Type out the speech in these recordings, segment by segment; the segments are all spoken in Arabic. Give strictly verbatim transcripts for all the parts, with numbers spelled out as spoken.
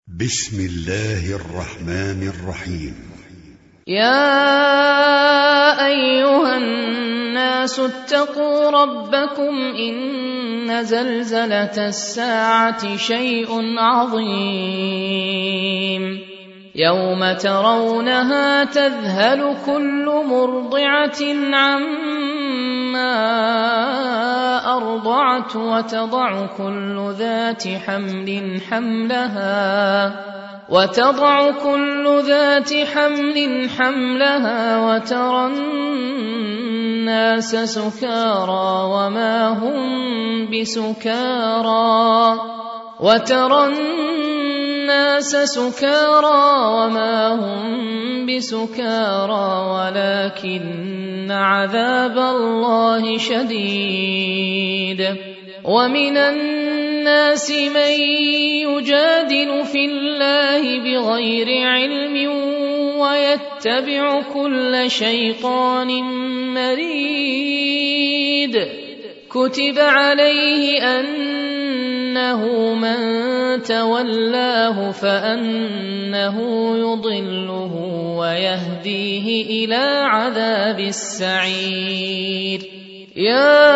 بسم الله الرحمن الرحيم. يا أيها الناس اتقوا ربكم إن زلزلة الساعة شيء عظيم يوم ترونها تذهل كل مرضعة عما أرضعت وتضع كل ذات حمل حملها وتضع كل ذات حمل حملها وترى الناس سكارى وما هم بسكارى وترى الناس سكارى وما هم بسكارى ولكن عذاب الله شديد. ومن الناس من يجادل في الله بغير علم ويتبع كل شيطان مريد. كتب عليه أنه من تولاه فأنه يضله ويهديه إلى عذاب السعير. يا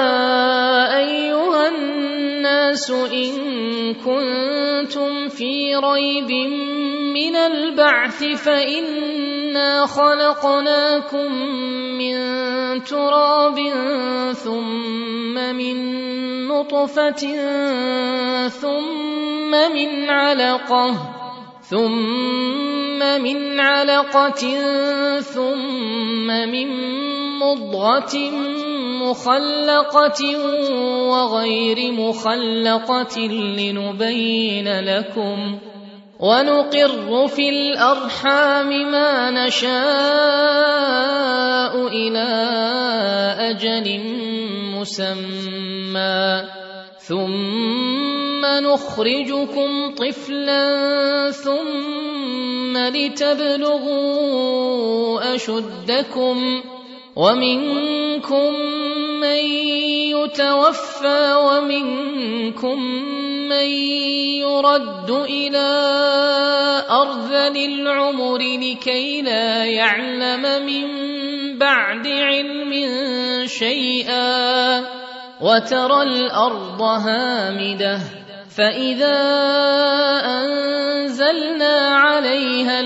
أيها الناس إن كنتم في ريب من البعث فإنا خلقناكم من تراب ثم من نطفة ثم من علقة ثم من علقة ثم من مضغة مخلقة وغير مخلقة لنبين لكم ونقر في الأرحام ما نشاء إلى أجل مسمى ثم نخرجكم طفلا ثم لتبلغوا أشدكم ومنكم من يتوفى ومنكم من يرد إلى أرذل العمر لكي لا يعلم من بعد علم شيئا. وترى الأرض هامدة فإذا أنزلنا عليها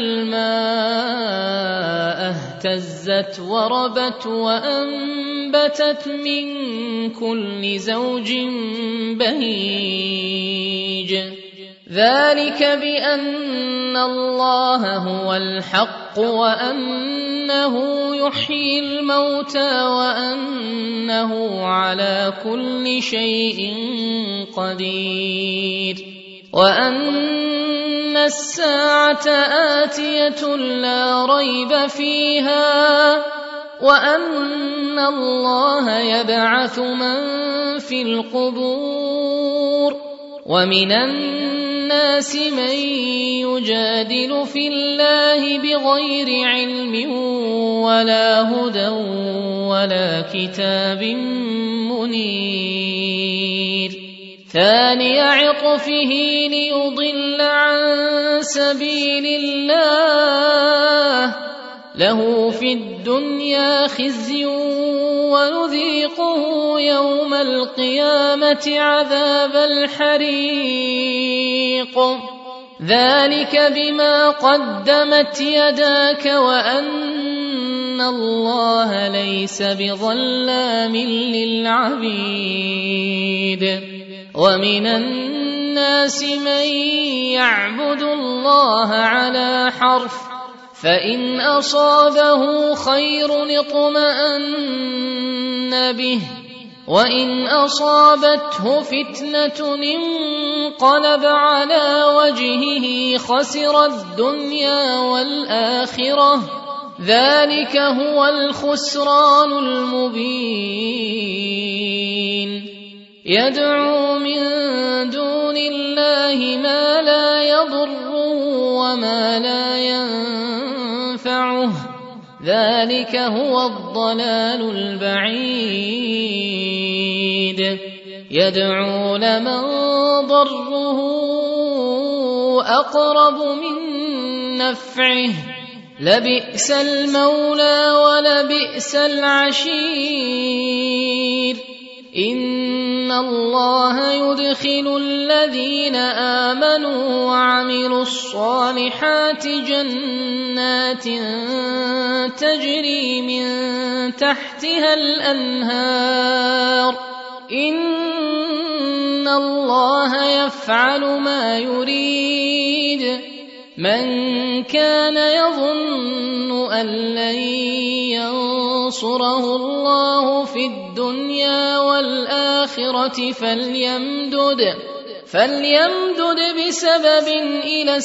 الماء اهتزت وربت وأنبتت من كل زوج بهيج. ذلك بأن الله هو الحق وأنه يحيي الموتى وأنه على كل شيء قدير وأن الساعة آتية لا ريب فيها وأن الله يبعث من في القبور. ومن الناس من يجادل في الله بغير علم ولا هدى ولا كتاب منير. ثاني عطفه ليضل عن سبيل الله له في الدنيا خزي ونذيقه يوم القيامة عذاب الحريق. ذلك بما قدمت يداك وأن الله ليس بظلام للعبيد. ومن الناس من يعبد الله على حرف فإن أصابه خير اطمأن به وإن أصابته فتنة انقلب على وجهه خسر الدنيا والآخرة. ذلك هو الخسران المبين. يدعو من دون الله ما لا يضره وما لا ينفعه ذلك هو الضلال البعيد. يدعو لمن ضره أقرب من نفعه لبئس المولى ولبئس العشير إن الله يدخل الذين آمنوا وعملوا الصالحات جنات تجري من تحتها الأنهار إن الله يفعل ما يريد من كان يظن أن لن ينصره الله في الدنيا والآخرة فليمدد فليمدد بسبب إلى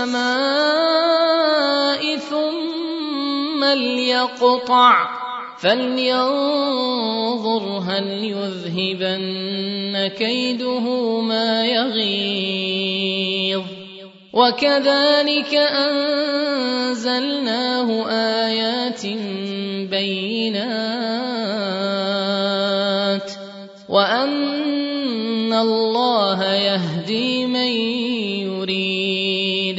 السماء ثم ليقطع فلينظر هل يذهبن كيده ما يغيظ وكذلك أنزلناه آيات بينات وأن الله يهدي من يريد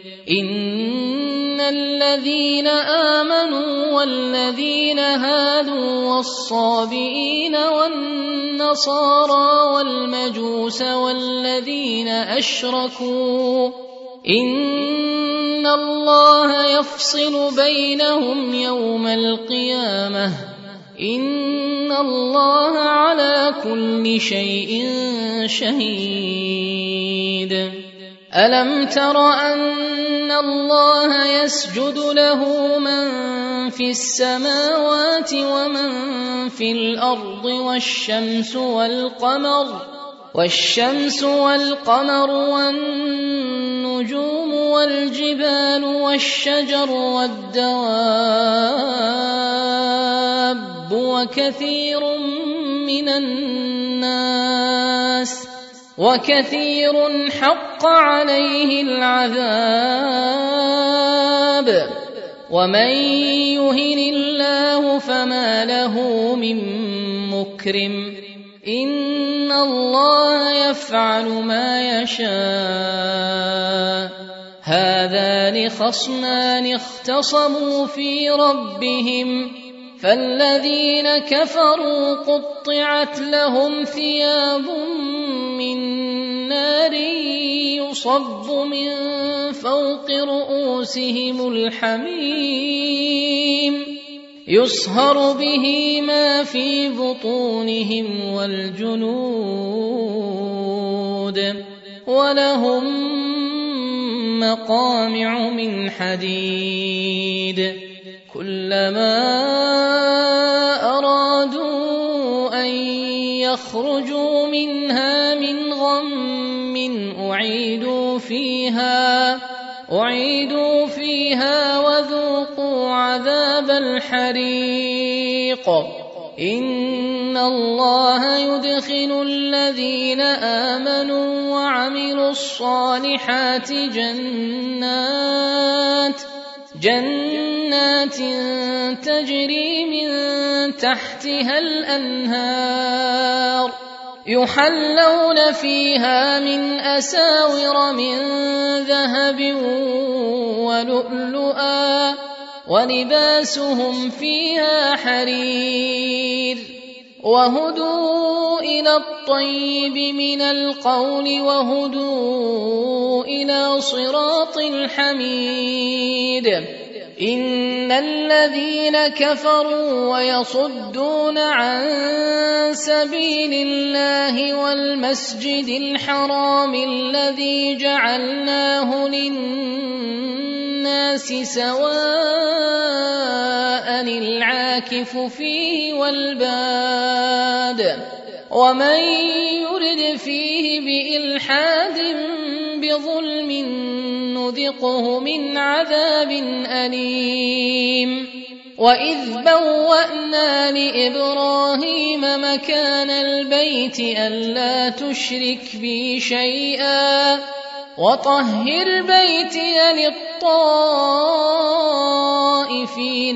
إن الذين آمنوا والذين هادوا والصابئين والنصارى والمجوس والذين أشركوا إن الله يفصل بينهم يوم القيامة إن الله على كل شيء شهيد ألم تر أن الله يسجد له من في السماوات ومن في الأرض والشمس والقمر والشمس والقمر والنجوم والجبال والشجر والدواب وكثير من الناس وكثير حق عليه العذاب ومن يهن الله فما له من مكرم إن الله يفعل ما يشاء هذان خصمان اختصموا في ربهم فالذين كفروا قطعت لهم ثياب من نار يصب من فوق رؤوسهم الحميم يصهر به ما في بطونهم والجلود ولهم مقامع من حديد كلما أرادوا أن يخرجوا منها من غم أعيدوا فيها أعيدوا فيها وذوقوا عذاب الحريق إن الله يدخل الذين آمنوا وعملوا الصالحات جنات جنات تجري من تحتها الأنهار يحلون فيها من أساور من ذهب ولؤلؤا ولباسهم فيها حرير وهدوا إلى الطيب من القول وهدوا إلى صراط الحميد إن الذين كفروا ويصدون عن سبيل الله والمسجد الحرام الذي جعلناه للناس سواء العاكف فيه والباد ومن يرد فيه بإلحاد بظلم نذقه من عذاب أليم وإذ بوأنا لإبراهيم مكان البيت ألا تشرك بي شيئا وطهر بيتي للطائفين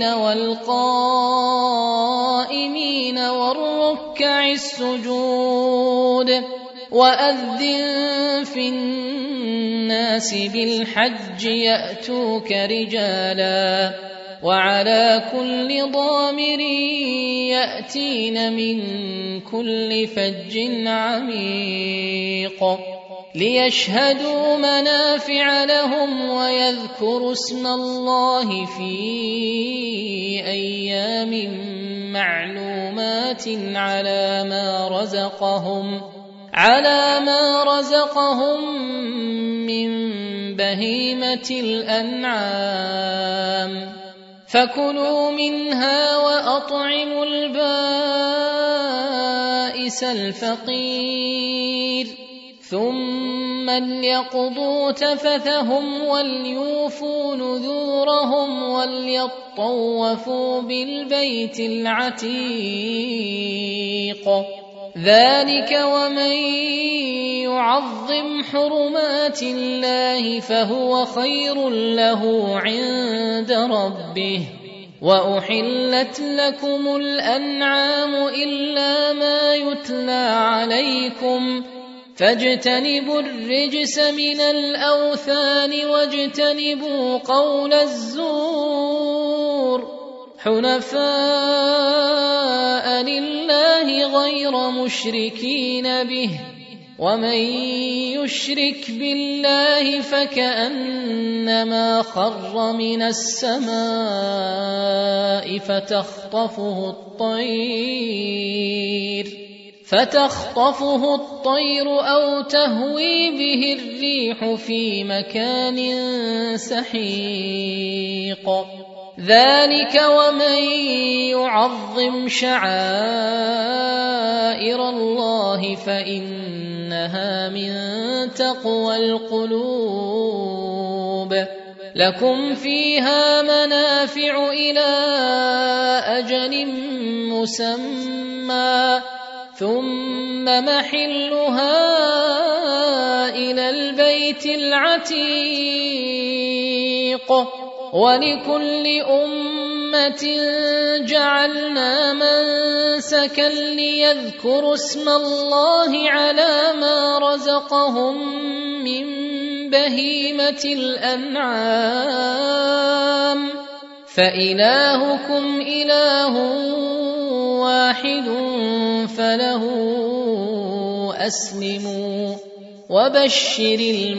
والقائمين والركع السجود وأذن في الناس الناس بالحج يأتوك رجالا وعلى كل ضامر يأتين من كل فج عميق ليشهدوا منافع لهم ويذكروا اسم الله في أيام معلومات على ما رزقهم على ما رزقهم من بهيمة الأنعام فكلوا منها وأطعموا البائس الفقير ثم ليقضوا تفثهم وليوفوا نذورهم وليطوفوا بالبيت العتيق ذلك ومن يعظم حرمات الله فهو خير له عند ربه وأحلت لكم الأنعام إلا ما يتلى عليكم فاجتنبوا الرجس من الأوثان واجتنبوا قول الزور حنفاء لله غير مشركين به ومن يشرك بالله فكأنما خر من السماء فتخطفه الطير فتخطفه الطير أو تهوي به الريح في مكان سحيق ذلك ومن يعظم شعائر الله فإنها من تقوى القلوب لكم فيها منافع إلى أجل مسمى ثم محلها إلى البيت العتيق ولكل أمة جعلنا منسكا ليذكروا اسم الله على ما رزقهم من بهيمة الأنعام فإلهكم إله واحد فله أسلموا وبشر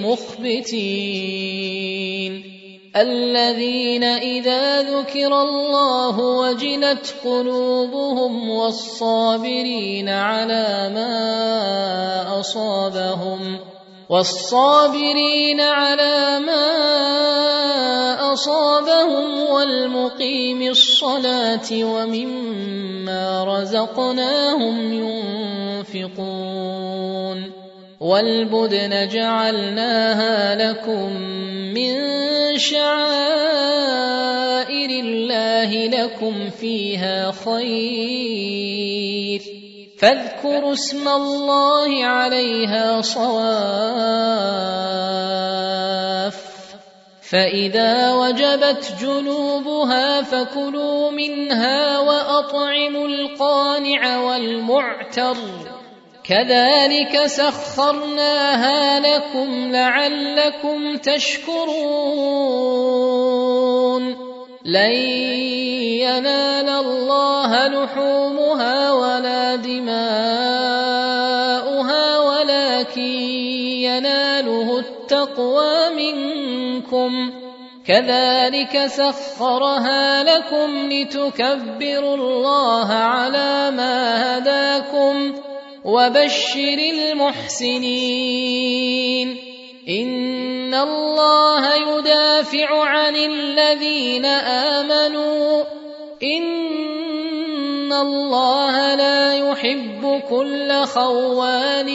المخبتين الذين إذا ذكر الله وجلت قلوبهم والصابرين على ما أصابهم والصابرين على ما أصابهم والمقيم الصلاة ومما رزقناهم ينفقون والبدن جعلناها لكم من شعائر الله لكم فيها خير فاذكروا اسم الله عليها صواف فإذا وجبت جنوبها فكلوا منها وأطعموا القانع والمعتر كذلك سخرناها لكم لعلكم تشكرون لن ينال الله لحومها ولا دماؤها ولكن يناله التقوى منكم كذلك سخرها لكم لتكبروا الله على ما هداكم وبشر المحسنين إن الله يدافع عن الذين آمنوا إن الله لا يحب كل خوان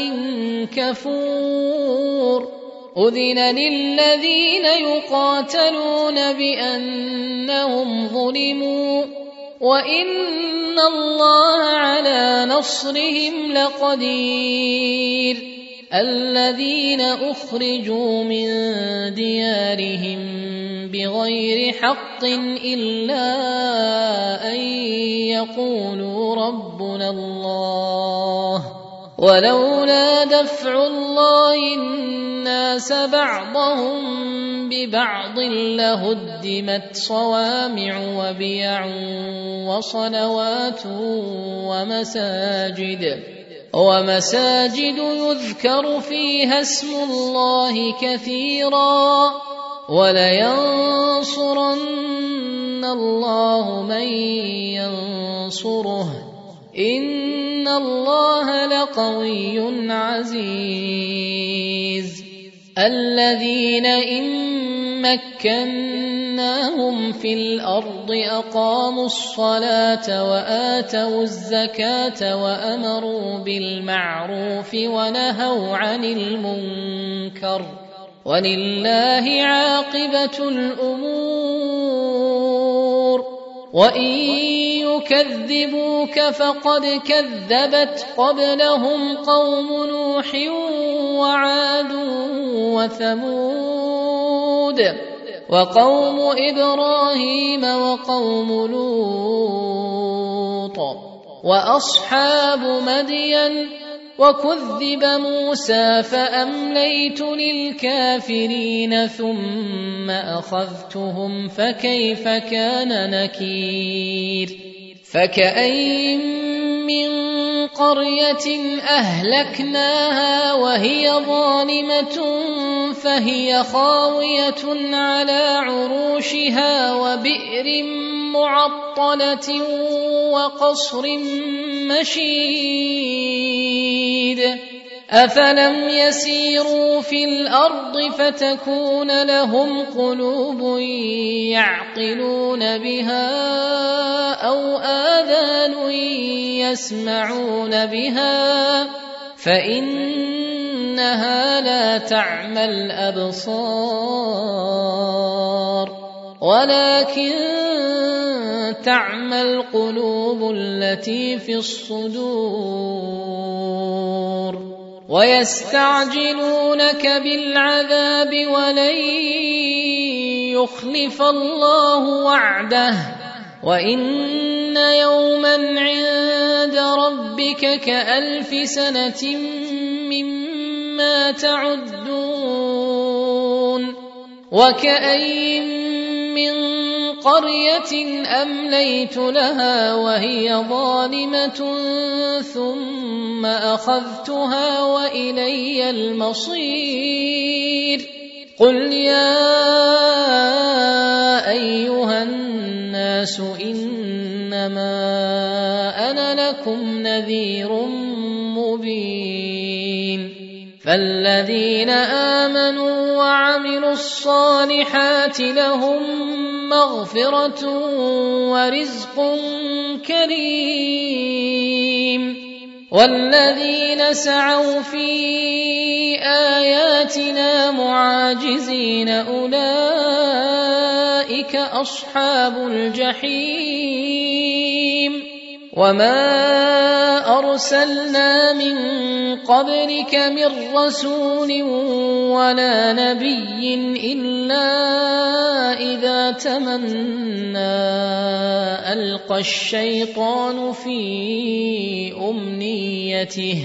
كفور أذن للذين يقاتلون بأنهم ظلموا وإن الله على نصرهم لقدير الذين أخرجوا من ديارهم بغير حق إلا أن يقولوا ربنا الله ولولا دفع الله الناس بعضهم ببعض لهدمت صوامع وبيع وصلوات ومساجد ومساجد يذكر فيها اسم الله كثيرا ولينصرن الله من ينصره إن الله لقوي عزيز الذين إن مكناهم في الأرض أقاموا الصلاة وآتوا الزكاة وأمروا بالمعروف ونهوا عن المنكر ولله عاقبة الأمور وإن يكذبوك فقد كذبت قبلهم قوم نوح وعاد وثمود وقوم إبراهيم وقوم لوط وأصحاب مدين وكذب موسى فأمليت للكافرين ثم أخذتهم فكيف كان نكير فكأين من قرية أهلكناها وهي ظالمة فهي خاوية على عروشها وبئر معطلة وقصر مشيد أفلم يسيروا في الأرض فتكون لهم قلوب يعقلون بها أو آذان يسمعون بها فإنها لا تعمى الأبصار ولكن تعمى القلوب التي في الصدور ويستعجلونك بالعذاب ولن يخلف الله وعده وإن يوما عند ربك كألف سنة مما تعدون وكأين من قرية أمليت لها وهي ظالمة ثم أخذتها وإلي المصير قل يا أيها الناس إنما أنا لكم نذير مبين فالذين آمنوا وعملوا الصالحات لهم مغفرة ورزق كريم والذين سعوا في آياتنا معاجزين أولئك أصحاب الجحيم وما أرسلنا من قبلك من رسول ولا نبي إلا إذا تمنى ألقى الشيطان في أمنيته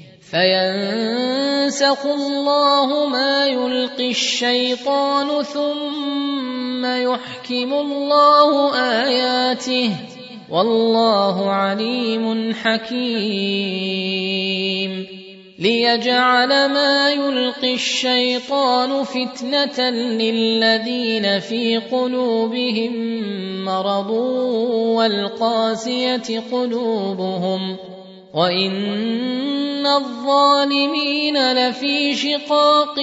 فينسخ الله ما يلقي الشيطان ثم يحكم الله آياته والله عليم حكيم ليجعل ما يلقي الشيطان فتنة للذين في قلوبهم مرض والقاسية قلوبهم وإن الظالمين لفي شقاق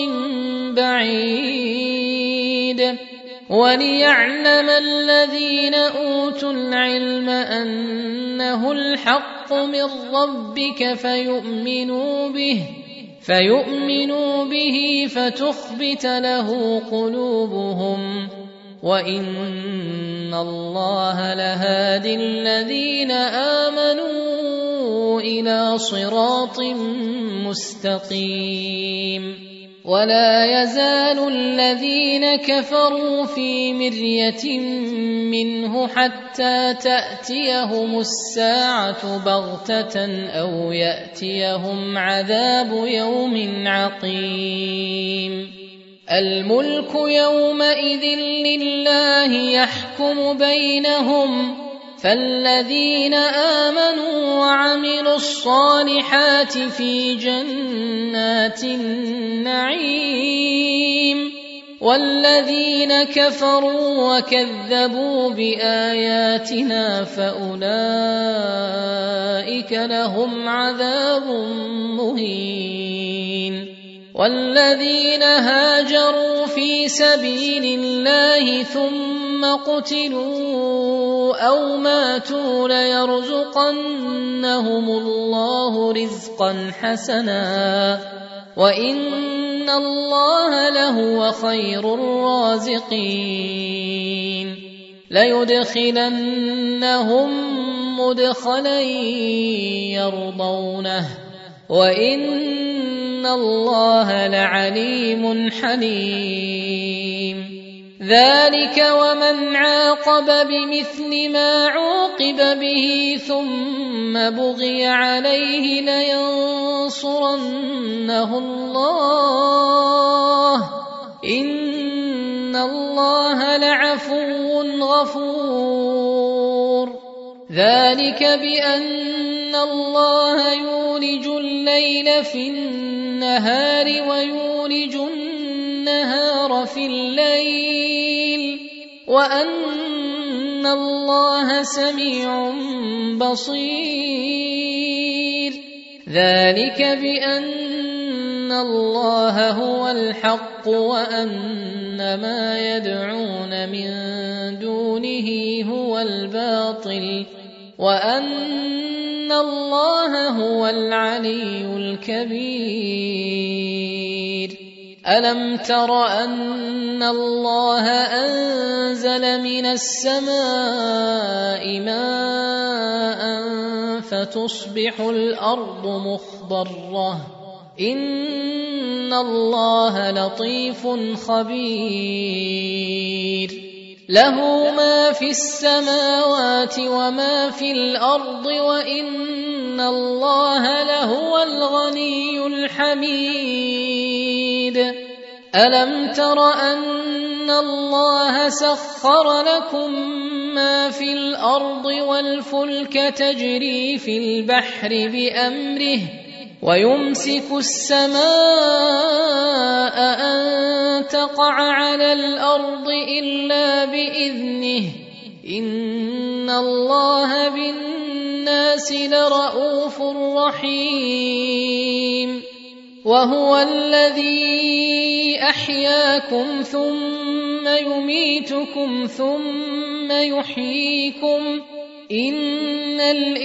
بعيد وليعلم الذين أوتوا العلم أنه الحق من ربك فيؤمنوا به فيؤمنوا به فتخبت له قلوبهم وإن الله لهادي الذين آمنوا إلى صراط مستقيم ولا يزال الذين كفروا في مرية منه حتى تأتيهم الساعة بغتة أو يأتيهم عذاب يوم عقيم الملك يومئذ لله يحكم بينهم فالذين آمنوا وعملوا الصالحات في جنات النعيم والذين كفروا وكذبوا بآياتنا فأولئك لهم عذاب مهين والذين هاجروا في سبيل الله ثم قتلوا أو ماتوا ليرزقنهم الله رزقا حسنا وإن الله لهو خير الرازقين ليدخلنهم مدخلا يرضونه وإن الله لعليم حليم ذلك ومن عاقب بمثل ما عوقب به ثم بغي عليه لينصرنه الله إن الله لعفو غفور ذلك بأن الله يولج الليل في النهار ويولج النهار في الليل وأن الله سميع بصير ذلك بأن الله هو الحق وأن ما يدعون من دونه هو الباطل وأن الله هو العلي الكبير ألم تر أن الله أنزل من السماء ماء فتصبح الأرض مخضرة إن الله لطيف خبير له ما في السماوات وما في الأرض وإن الله لهو الغني الحميد ألم تر أن الله سخر لكم ما في الأرض والفلك تجري في البحر بأمره ويمسك السماء أن تقع على الأرض إلا بإذنه إن الله بالناس لرءوف رحيم وهو الذي أحياكم ثم يميتكم ثم يحييكم إن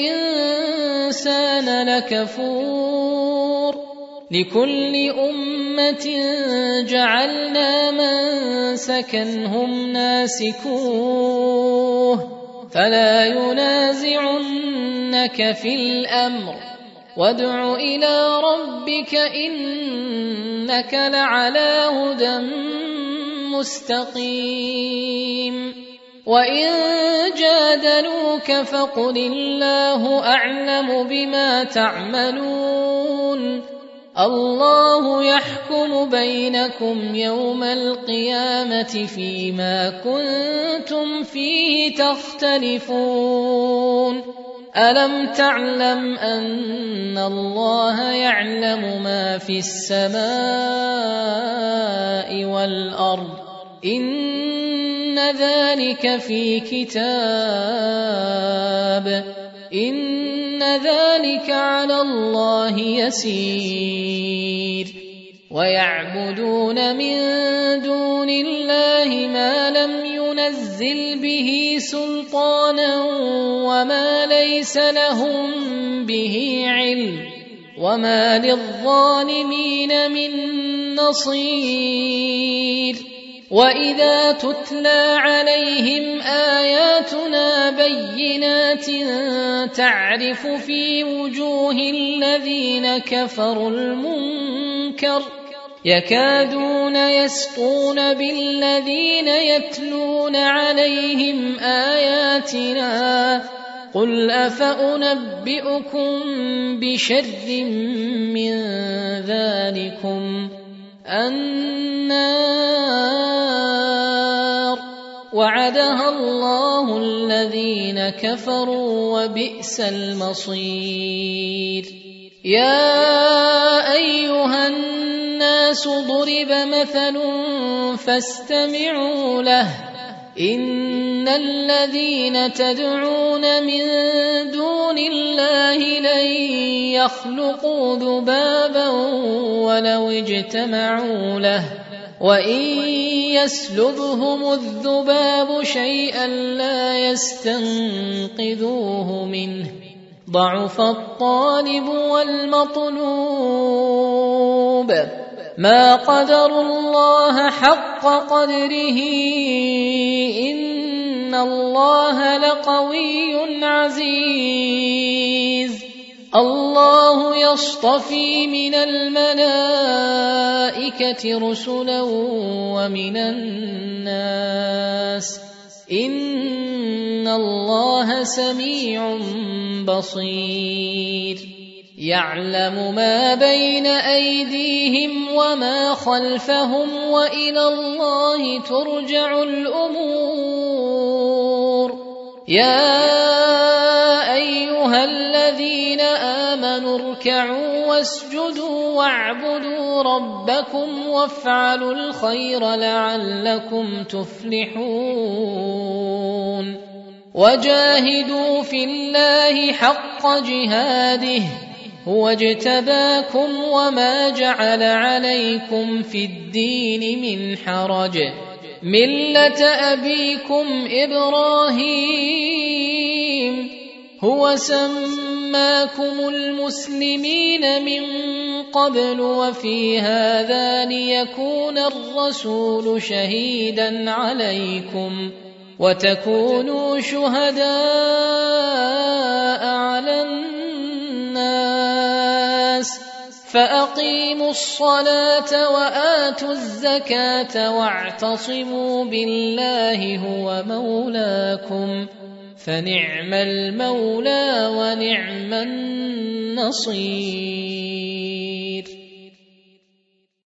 الإنسان لكفور لكل أمة جعلنا منسكا هم ناسكوه فلا ينازعنك في الأمر وادع إلى ربك إنك لعلى هدى مستقيم وإن جادلوك فقل الله أعلم بما تعملون الله يحكم بينكم يوم القيامة فيما كنتم فيه تختلفون ألم تعلم أن الله يعلم ما في السماء والأرض إن ذلك في كتاب إن ذلك على الله يسير ويعبدون من دون الله ما لم ينزل به سلطانا وما ليس لهم به علم وما للظالمين من نصير وإذا تتلى عليهم آياتنا بينات تعرف في وجوه الذين كفروا المنكر يكادون يسطون بالذين يتلون عليهم آياتنا قل أفأنبئكم بشر من ذلكم النار وعدها الله الذين كفروا وبئس المصير. يا أيها الناس ضرب مثل فاستمعوا له إن الذين تدعون من دون الله لن يخلقوا ذبابا ولو اجتمعوا له وإن يسلبهم الذباب شيئا لا يستنقذوه منه ضعف الطالب والمطلوب ما قدروا الله حق قدره إن الله لقوي عزيز. الله يصطفي من الملائكة رسلا ومن الناس إن الله سميع بصير. يعلم ما بين أيديهم وما خلفهم وإلى الله ترجع الأمور. يا أيها الذين آمنوا اركعوا واسجدوا واعبدوا ربكم وافعلوا الخير لعلكم تفلحون. وجاهدوا في الله حق جهاده هو اجتباكم وما جعل عليكم في الدين من حرج ملة أبيكم إبراهيم هو سماكم المسلمين من قبل وفي هذا ليكون الرسول شهيدا عليكم وتكونوا شهداء على الناس فأقيموا الصلاة وآتوا الزكاة واعتصموا بالله هو مولاكم فنعم المولى ونعم النصير.